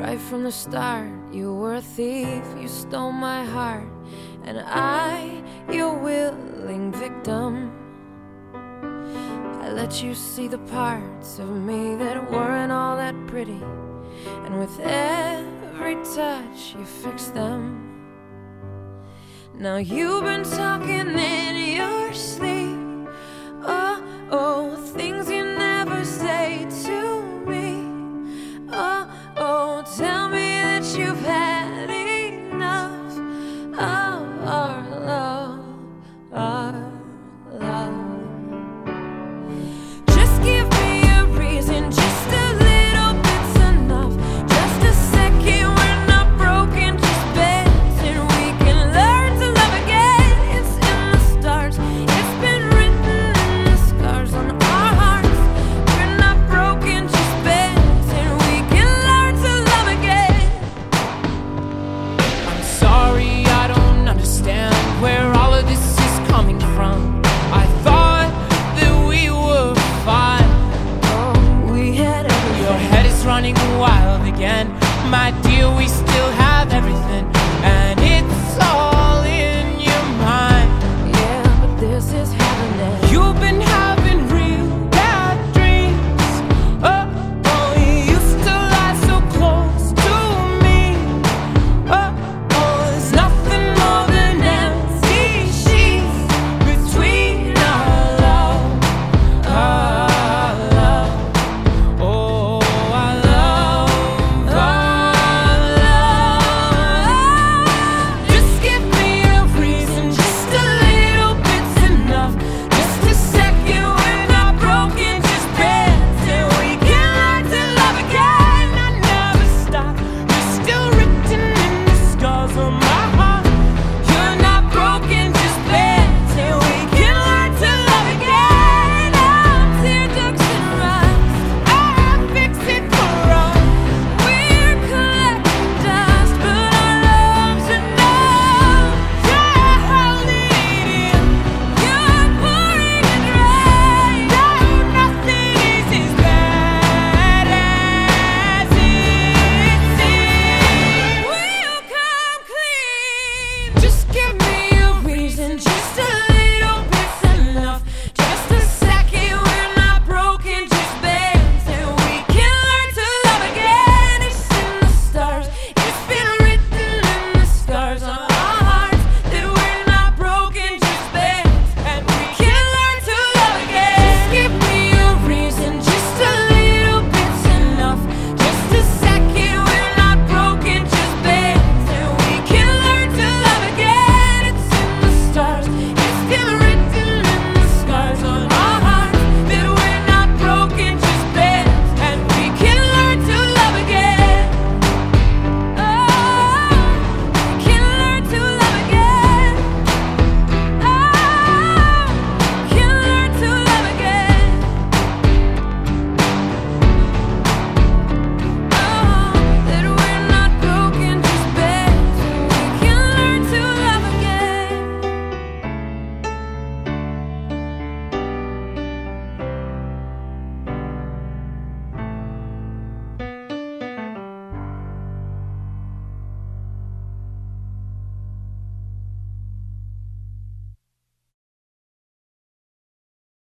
Right from the start, you were a thief, you stole my heart, and I, your willing victim. I let you see the parts of me that weren't all that pretty, and with every touch you fixed them. Now you've been talking in your sleep, oh, oh, things you never say to me. Oh, oh, tell me that you've had enough of our love, our love. Just give me a reason, just a little bit's enough. Just a second, we're not broken, just bends, and we can learn to love again. It's in the stars, it's been written in the scars on our hearts. We're not broken, just bends, and we can learn to love again. I'm sorry, I don't understand where all of this is coming from. I thought that we were fine. Oh, we had everything. Your head is running wild again. My